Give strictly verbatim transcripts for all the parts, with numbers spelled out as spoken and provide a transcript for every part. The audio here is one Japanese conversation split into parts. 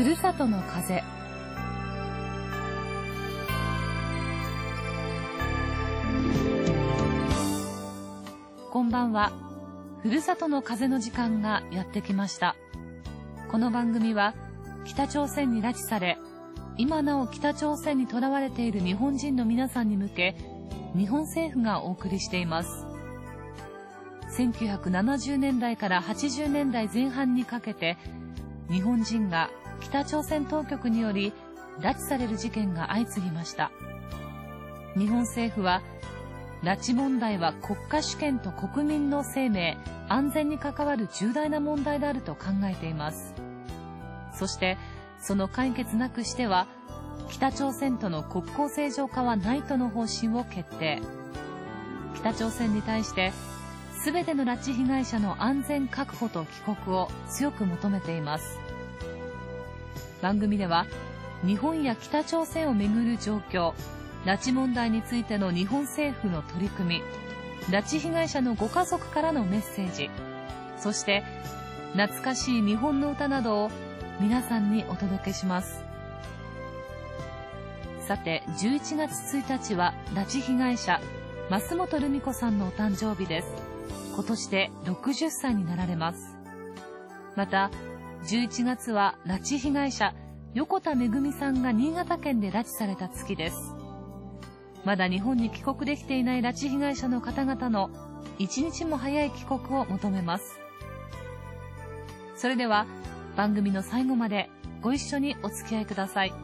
ふるさとの風。こんばんは。ふるさとの風の時間がやってきました。この番組は北朝鮮に拉致され、今なお北朝鮮にとらわれている日本人の皆さんに向け、日本政府がお送りしています。せんきゅうひゃくななじゅうねんだいからはちじゅうねんだいぜん半にかけて、日本人が北朝鮮当局により拉致される事件が相次ぎました。日本政府は、拉致問題は国家主権と国民の生命、安全に関わる重大な問題であると考えています。そして、その解決なくしては、北朝鮮との国交正常化はないとの方針を決定。北朝鮮に対して、すべての拉致被害者の安全確保と帰国を強く求めています。番組では、日本や北朝鮮をめぐる状況、拉致問題についての日本政府の取り組み、拉致被害者のご家族からのメッセージ、そして懐かしい日本の歌などを皆さんにお届けします。さて、じゅういちがつついたちは拉致被害者増本留美子さんのお誕生日です。今年でろくじゅっさいになられます。またじゅういちがつは拉致被害者横田めぐみさんが新潟県で拉致された月です。まだ日本に帰国できていない拉致被害者の方々の一日も早い帰国を求めます。それでは番組の最後までご一緒にお付き合いください。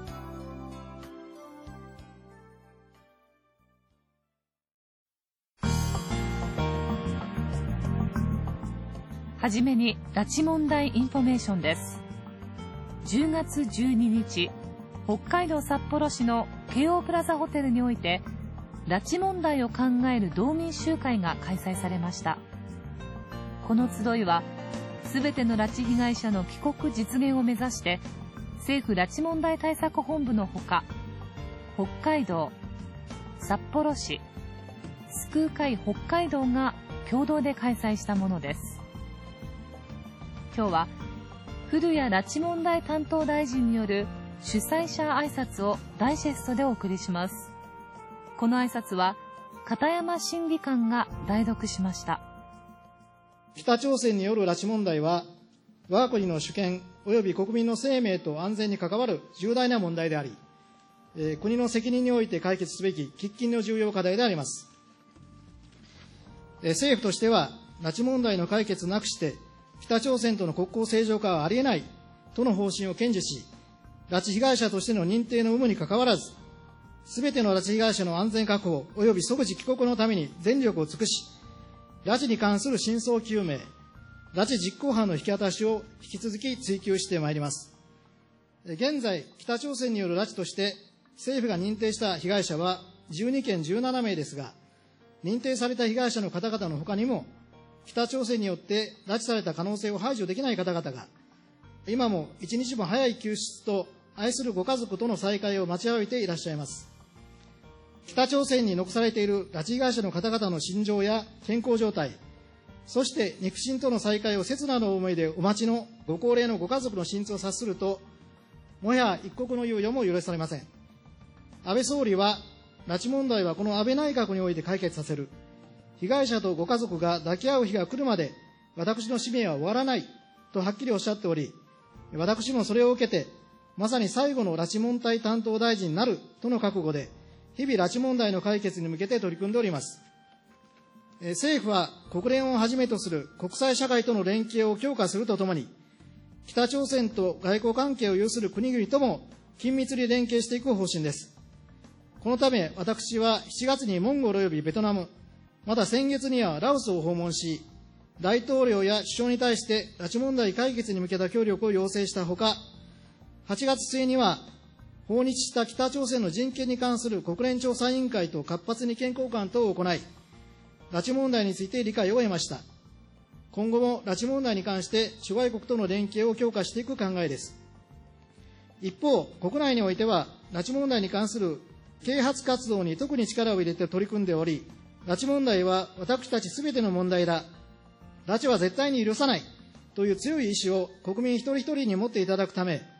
はじめに拉致問題インフォメーションです。じゅうがつじゅうににち、北海道札幌市の京王プラザホテルにおいて拉致問題を考える道民集会が開催されました。この集いはすべての拉致被害者の帰国実現を目指して政府拉致問題対策本部のほか、北海道、札幌市、救う会北海道が共同で開催したものです。今日は古谷拉致問題担当大臣による主催者挨拶をダイジェストでお送りします。この挨拶は片山審議官が代読しました。 北朝鮮による拉致問題は我が国の主権及び国民の生命と安全に関わる重大な問題であり、えー、国の責任において解決すべき喫緊の重要課題であります。えー、政府としては拉致問題の解決なくして北朝鮮との国交正常化はありえないとの方針を堅持し、拉致被害者としての認定の有無にかかわらず、すべての拉致被害者の安全確保及び即時帰国のために全力を尽くし、拉致に関する真相究明、拉致実行犯の引き渡しを引き続き追求してまいります。現在、北朝鮮による拉致として政府が認定した被害者はじゅうにけんじゅうななめいですが、認定された被害者の方々の他にも、北朝鮮によって拉致された可能性を排除できない方々が、今も一日も早い救出と愛するご家族との再会を待ちわびていらっしゃいます。北朝鮮に残されている拉致被害者の方々の心情や健康状態、そして肉親との再会を切なる思いでお待ちのご高齢のご家族の心痛を察すると、もはや一刻の猶予も許されません。安倍総理は、拉致問題はこの安倍内閣において解決させる。被害者とご家族が抱き合う日が来るまで、私の使命は終わらないとはっきりおっしゃっており、私もそれを受けて、まさに最後の拉致問題担当大臣になるとの覚悟で、日々拉致問題の解決に向けて取り組んでおります。政府は国連をはじめとする国際社会との連携を強化するとともに、北朝鮮と外交関係を有する国々とも緊密に連携していく方針です。このため、私はしちがつにモンゴル及びベトナム、また先月にはラオスを訪問し、大統領や首相に対して拉致問題解決に向けた協力を要請したほか、はちがつ末には訪日した北朝鮮の人権に関する国連調査委員会と活発に意見交換等を行い、拉致問題について理解を得ました。今後も拉致問題に関して諸外国との連携を強化していく考えです。一方、国内においては拉致問題に関する啓発活動に特に力を入れて取り組んでおり、拉致問題は私たちすべての問題だ、拉致は絶対に許さないという強い意志を国民一人一人に持っていただくため、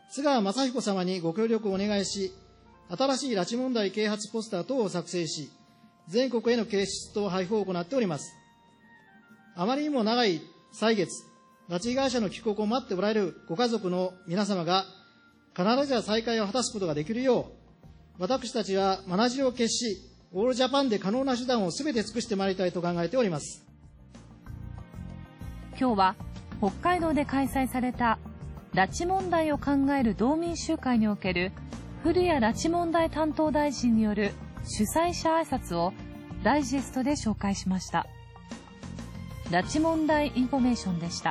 津川雅彦様にご協力をお願いし、新しい拉致問題啓発ポスター等を作成し、全国への掲出と配布を行っております。あまりにも長い歳月、拉致被害者の帰国を待っておられるご家族の皆様が、必ずや再会を果たすことができるよう、私たちはまなじりを決し、オールジャパンで可能な手段をすべて尽くしてまいりたいと考えております。 今日は北海道で開催された拉致問題を考える道民集会における古谷拉致問題担当大臣による主催者挨拶をダイジェストで紹介しました。拉致問題インフォメーションでした。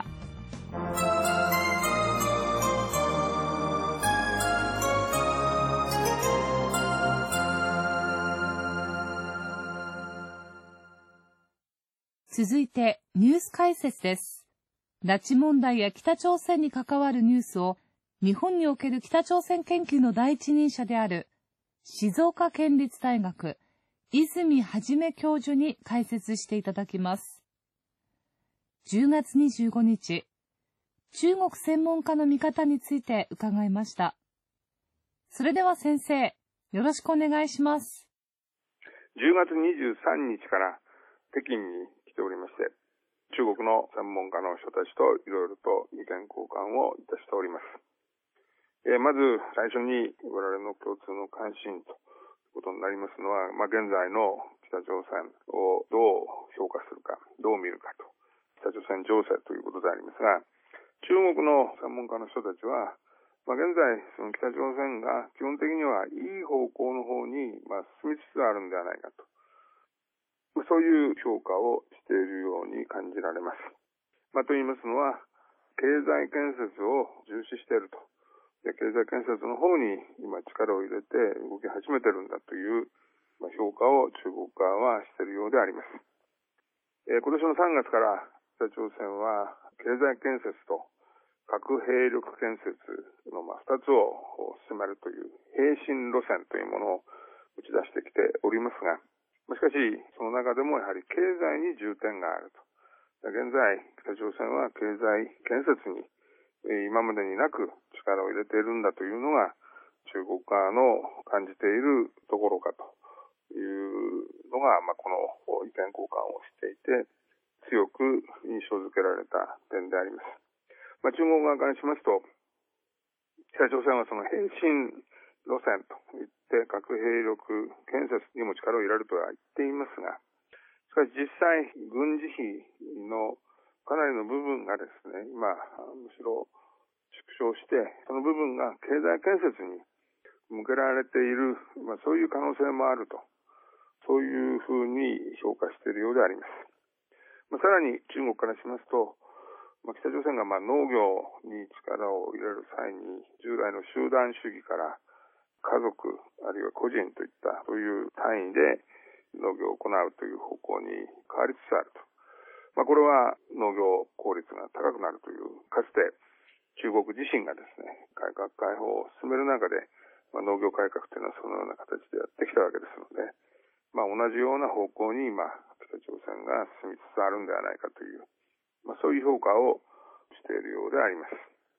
続いてニュース解説です。拉致問題や北朝鮮に関わるニュースを日本における北朝鮮研究の第一人者である静岡県立大学泉元教授に解説していただきます。じゅうがつにじゅうごにち、中国専門家の見方について伺いました。それでは先生、よろしくお願いします。 じゅうがつにじゅうさんにちから北京に来ておりまして、中国の専門家の人たちといろいろと意見交換をいたしております。えー、まず最初に我々の共通の関心ということになりますのは、まあ、現在の北朝鮮をどう評価するか、どう見るかと、北朝鮮情勢ということでありますが、中国の専門家の人たちは、まあ、現在その北朝鮮が基本的にはいい方向の方に、まあ、進みつつあるんではないかと。そういう評価をしているように感じられます。まあ、と言いますのは、経済建設を重視していると。で、経済建設の方に今力を入れて動き始めてるんだという、まあ、評価を中国側はしているようであります。えー、今年のさんがつから北朝鮮は経済建設と核兵力建設のまあふたつを進めるという並進路線というものを打ち出してきておりますが、しかし、その中でもやはり経済に重点があると。現在、北朝鮮は経済建設に今までになく力を入れているんだというのが中国側の感じているところかというのが、まあ、この意見交換をしていて強く印象づけられた点であります。まあ、中国側からしますと、北朝鮮はその並進路線といって核兵力建設にも力を入れるとは言っていますが、しかし実際軍事費のかなりの部分がですね、今むしろ縮小して、その部分が経済建設に向けられている、まあ、そういう可能性もあると、そういうふうに評価しているようであります。まあ、さらに中国からしますと、まあ、北朝鮮がまあ農業に力を入れる際に従来の集団主義から家族あるいは個人といったそういう単位で農業を行うという方向に変わりつつあると。まあ、これは農業効率が高くなるという、かつて中国自身がですね、改革開放を進める中で、まあ、農業改革というのはそのような形でやってきたわけですので、まあ、同じような方向に今北朝鮮が進みつつあるんではないかという、まあ、そういう評価をしているようであります。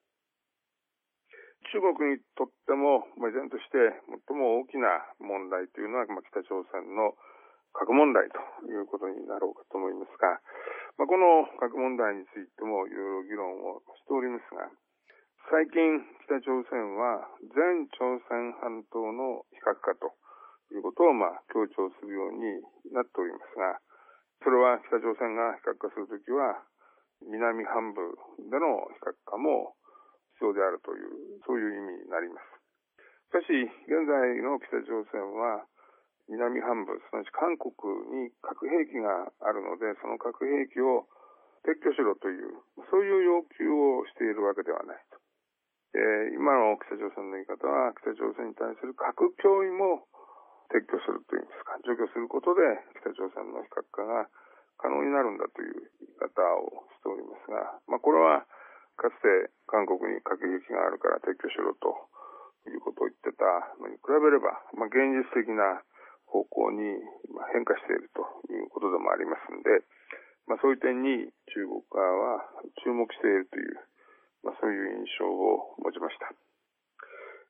中国にとっても、まあ、依然として最も大きな問題というのは、まあ、北朝鮮の核問題ということになろうかと思いますが、まあ、この核問題についてもいろいろ議論をしておりますが、最近北朝鮮は全朝鮮半島の非核化ということをまあ強調するようになっておりますが、それは北朝鮮が非核化するときは南半部での非核化も必要であるという、そういう意味になります。しかし現在の北朝鮮は南半部、すなわち韓国に核兵器があるので、その核兵器を撤去しろという、そういう要求をしているわけではないと。えー、今の北朝鮮の言い方は、北朝鮮に対する核脅威も撤去するといいますか、除去することで北朝鮮の非核化が可能になるんだという言い方をしておりますが、まあ、これはかつて韓国に核兵器があるから撤去しろということを言ってたのに比べれば、まあ、現実的な方向に変化しているということでもありますので、まあ、そういう点に中国側は注目しているという、まあ、そういう印象を持ちました。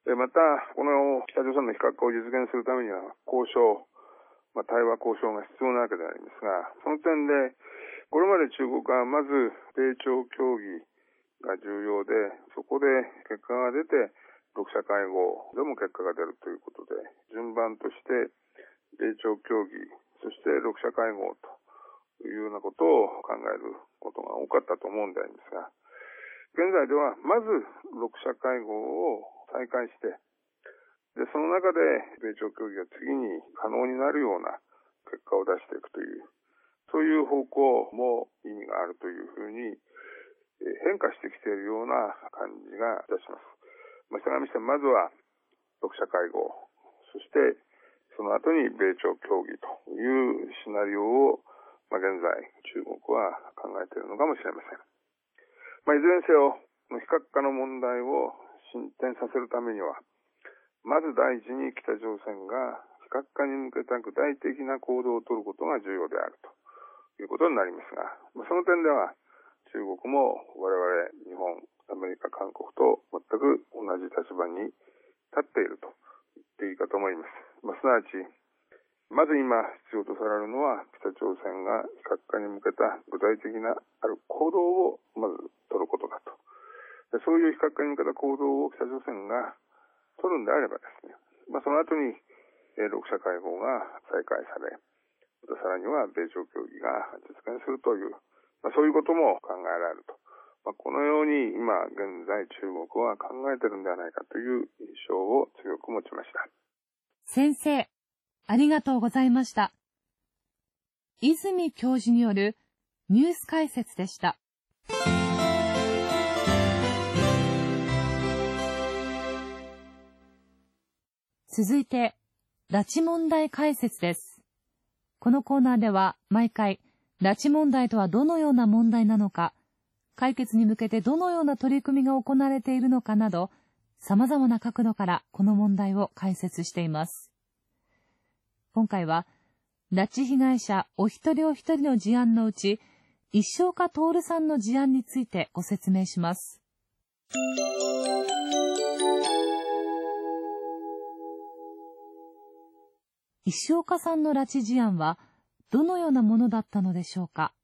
また、この北朝鮮の非核化を実現するためには交渉、まあ、対話交渉が必要なわけでありますが、その点で、これまで中国はまず米朝協議が重要で、そこで結果が出て、ろく者会合でも結果が出るということで、順番として米朝協議、そしてろく者会合というようなことを考えることが多かったと思うんでありますが、現在ではまずろく者会合を再開して、で、その中で米朝協議が次に可能になるような結果を出していくという、そういう方向も意味があるというふうに変化してきているような感じがいたします。まあ、したがいまして、まずはろく者会合、そしてその後に米朝協議というシナリオを、まあ、現在中国は考えているのかもしれません。まあ、いずれにせよ、非核化の問題を進展させるためには、まず第一に北朝鮮が非核化に向けた具体的な行動を取ることが重要であるということになりますが、まあ、その点では中国も我々日本、アメリカ、韓国と全く同じ立場に立っていると言っていいかと思います。まあ、すなわち、まず今必要とされるのは北朝鮮が非核化に向けた具体的なある行動をまず取ることだと。で、そういう非核化に向けた行動を北朝鮮が取るんであればですね、まあ、その後にろく者会合が再開され、またさらには米朝協議が実現するという、まあ、そういうことも考えられると。まあ、このように今現在中国は考えているんではないかという印象を強く持ちました。 先生、ありがとうございました。泉教授によるニュース解説でした。続いて、拉致問題解説です。このコーナーでは毎回、拉致問題とはどのような問題なのか、解決に向けてどのような取り組みが行われているのかなど、様々な角度からこの問題を解説しています。今回は、拉致被害者お一人お一人の事案のうち、石岡徹さんの事案についてご説明します。石岡さんの拉致事案はどのようなものだったのでしょうか。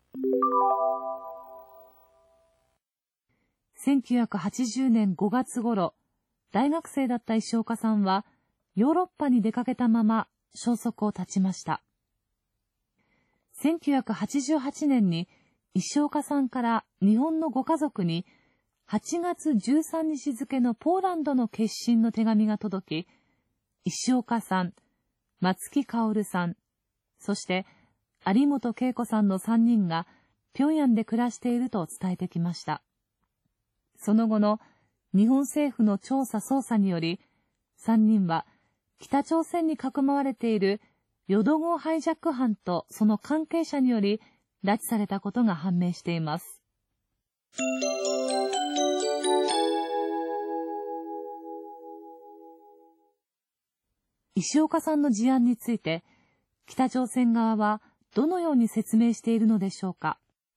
せんきゅうひゃくはちじゅうねんごがつ頃、大学生だった石岡さんはヨーロッパに出かけたまま消息を絶ちました。せんきゅうひゃくはちじゅうはちねんに石岡さんから日本のご家族にはちがつじゅうさんにち付のポーランドの決心の手紙が届き、石岡さん、松木薫さん、そして有本恵子さんのさんにんが平壌で暮らしていると伝えてきました。その後の日本政府の調査捜査により、さんにんは北朝鮮にかくまわれている淀号ハイジャック犯とその関係者により拉致されたことが判明しています。石岡さんの事案について、北朝鮮側はどのように説明しているのでしょうか。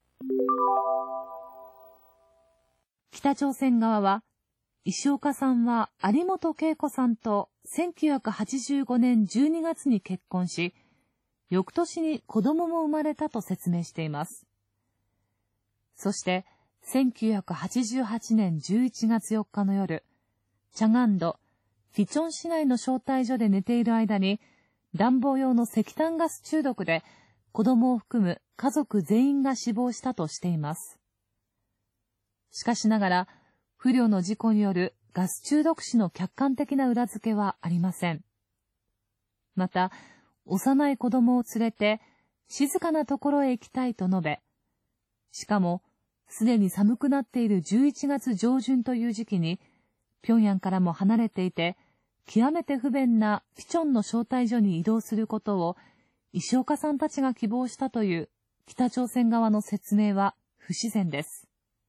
北朝鮮側は、石岡さんは有本恵子さんとせんきゅうひゃくはちじゅうごねんじゅうにがつに結婚し、翌年に子供も生まれたと説明しています。そして、せんきゅうひゃくはちじゅうはちねんじゅういちがつよっかの夜、チャガンド、フィチョン市内の招待所で寝ている間に、暖房用の石炭ガス中毒で子供を含む家族全員が死亡したとしています。しかしながら、不慮の事故によるガス中毒死の客観的な裏付けはありません。また、幼い子供を連れて静かなところへ行きたいと述べ、しかも、すでに寒くなっているじゅういちがつじょうじゅんという時期に、平壌からも離れていて、極めて不便なフィチョンの招待所に移動することを石岡さんたちが希望したという北朝鮮側の説明は不自然です。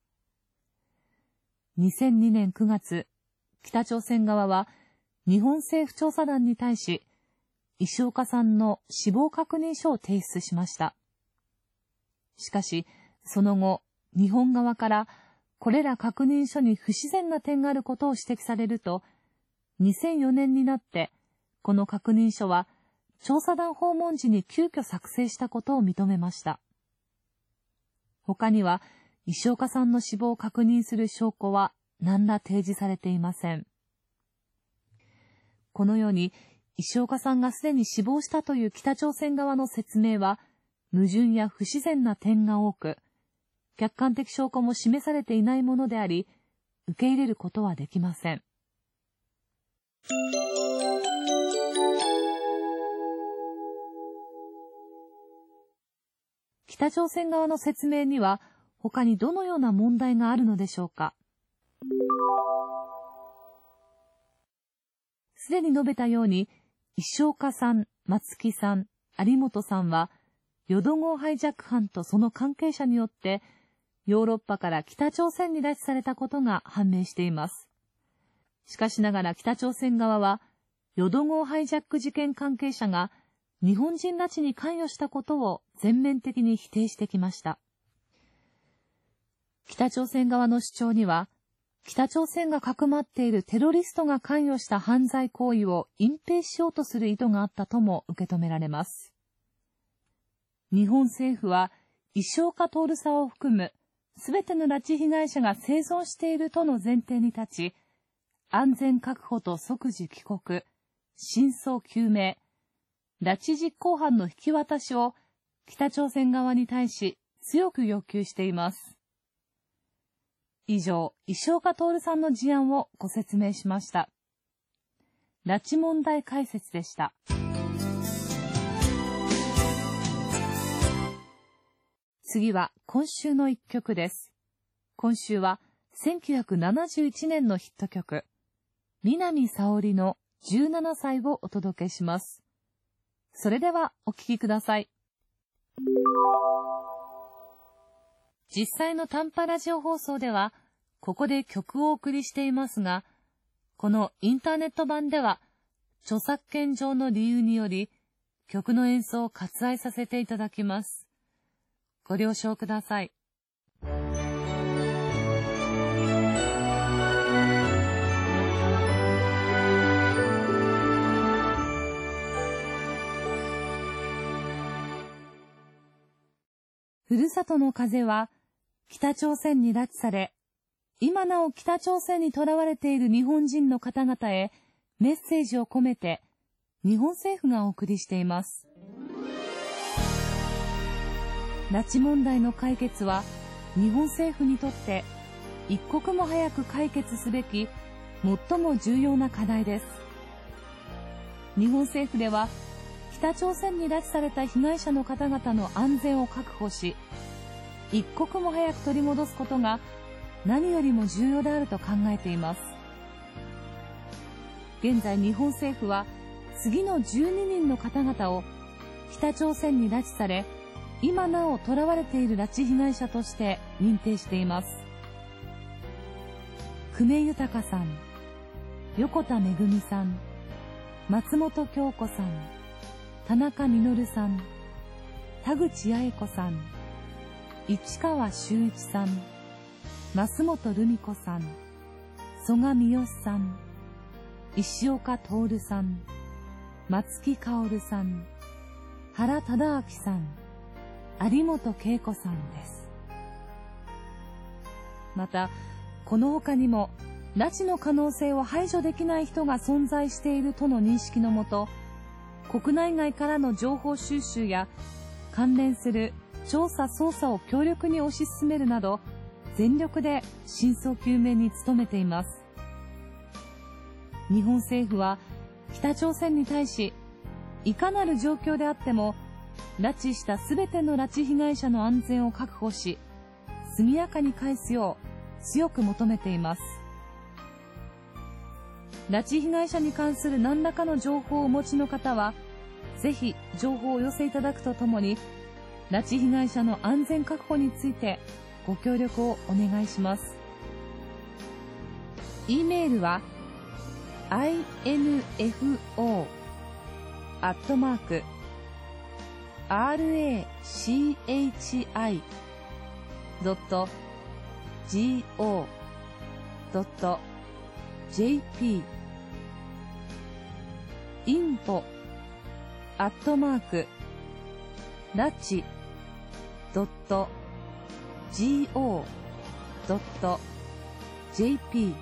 にせんにねんくがつ、北朝鮮側は日本政府調査団に対し、石岡さんの死亡確認書を提出しました。しかし、その後、日本側からこれら確認書に不自然な点があることを指摘されると、 にせんよねんになって、この確認書は調査団訪問時に急遽作成したことを認めました。他には、石岡さんの死亡を確認する証拠は何ら提示されていません。このように、石岡さんがすでに死亡したという北朝鮮側の説明は、矛盾や不自然な点が多く、客観的証拠も示されていないものであり、受け入れることはできません。北朝鮮側の説明には、他にどのような問題があるのでしょうか。すでに述べたように、石岡さん、松木さん、有本さんは、淀号ハイジャック犯とその関係者によって、ヨーロッパから北朝鮮に拉致されたことが判明しています。しかしながら北朝鮮側は、淀号ハイジャック事件関係者が日本人拉致に関与したことを全面的に否定してきました。北朝鮮側の主張には、北朝鮮がかくまっているテロリストが関与した犯罪行為を隠蔽しようとする意図があったとも受け止められます。日本政府は、石岡徹さんを含むすべての拉致被害者が生存しているとの前提に立ち、安全確保と即時帰国、真相究明、拉致実行犯の引き渡しを北朝鮮側に対し強く要求しています。以上、石岡徹さんの事案をご説明しました。拉致問題解説でした。次は今週の一曲です。今週はせんきゅうひゃくななじゅういちねんのヒット曲、南沙織のじゅうななさいをお届けします。それではお聴きください。実際の短波ラジオ放送では、ここで曲をお送りしていますが、このインターネット版では、著作権上の理由により、曲の演奏を割愛させていただきます。ご了承ください。ふるさとの風は北朝鮮に拉致され、今なお北朝鮮に囚われている日本人の方々へメッセージを込めて日本政府がお送りしています。拉致問題の解決は日本政府にとって一刻も早く解決すべき最も重要な課題です。日本政府では北朝鮮に拉致された被害者の方々の安全を確保し、一刻も早く取り戻すことが何よりも重要であると考えています。現在日本政府は次のじゅうににんの方々を北朝鮮に拉致され、今なお囚われている拉致被害者として認定しています。久米豊さん、横田めぐみさん、松本京子さん、田中実さん、田口八重子さん、市川修一さん、増本留美子さん、曽我三好さん、石岡徹さん、松木薫さん、原忠明さん、有本恵子さんです。また、この他にも拉致の可能性を排除できない人が存在しているとの認識のもと、国内外からの情報収集や関連する調査捜査を強力に推し進めるなど、全力で真相究明に努めています。日本政府は北朝鮮に対し、いかなる状況であっても拉致したすべての拉致被害者の安全を確保し、速やかに返すよう強く求めています。拉致被害者に関する何らかの情報をお持ちの方は、ぜひ情報をお寄せいただくとともに、拉致被害者の安全確保についてご協力をお願いします。e メールは アイエヌエフオー アットマーク アールエーシーエイチアイ ドット ジーオー ドット ジェーピーインフォアットマークラチドット ジーオー ドット ジェーピー。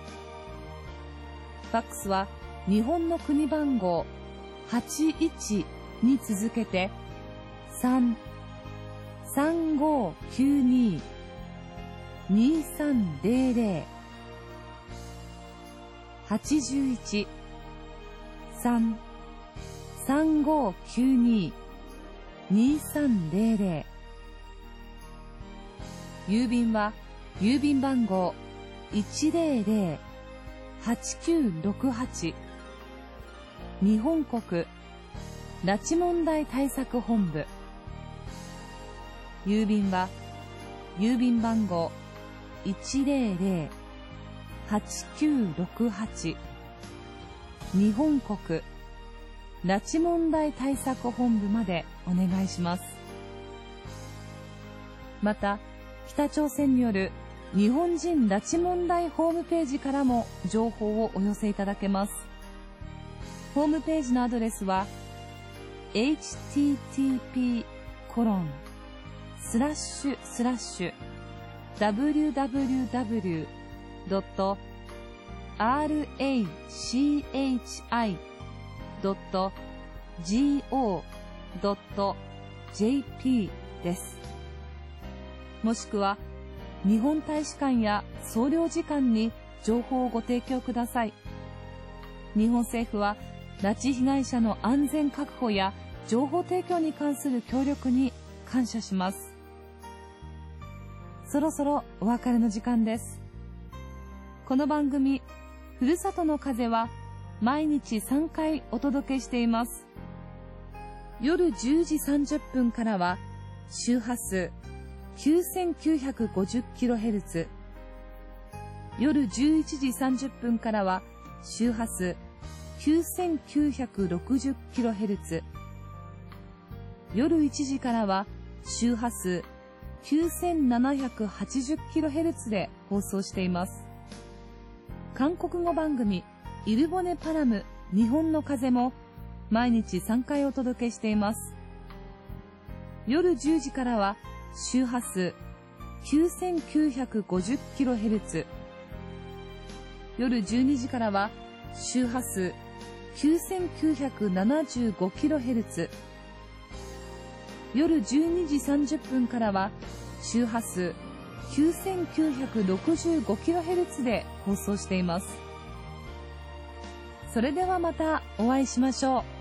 ファックスは日本の国番号はちいちに続けてさん さんごきゅうに にさんぜろぜろ はちいち さん さんごきゅうに にさんぜろぜろ。郵便は郵便番号 いちぜろぜろ はちきゅうろくはち 日本国拉致問題対策本部。郵便は郵便番号 いちぜろぜろ はちきゅうろくはち 日本国拉致問題対策本部までお願いします。また、北朝鮮による日本人拉致問題ホームページからも情報をお寄せいただけます。ホームページのアドレスは エイチティーティーピーコロンスラッシュスラッシュダブリューダブリューダブリュードットアールエーシーエイチアイドットジーオードットジェーピー です。もしくは日本大使館や総領事館に情報をご提供ください。日本政府は拉致被害者の安全確保や情報提供に関する協力に感謝します。そろそろお別れの時間です。この番組ふるさとの風は毎日さんかいお届けしています。夜じゅうじさんじゅっぷんからは周波数 きゅうせんきゅうひゃくごじゅっキロヘルツ、 夜じゅういちじさんじゅっぷんからは周波数 きゅうせんきゅうひゃくろくじゅっキロヘルツ、 夜いちじからは周波数 きゅうせんななひゃくはちじゅっキロヘルツ で放送しています。韓国語番組イルボネパラム日本の風も毎日さんかいお届けしています。夜じゅうじからは周波数 きゅうせんきゅうひゃくごじゅっキロヘルツ、 夜じゅうにじからは周波数 きゅうせんきゅうひゃくななじゅうごキロヘルツ、 夜じゅうにじさんじゅっぷんからは周波数 きゅうせんきゅうひゃくろくじゅうごキロヘルツ で放送しています。それではまたお会いしましょう。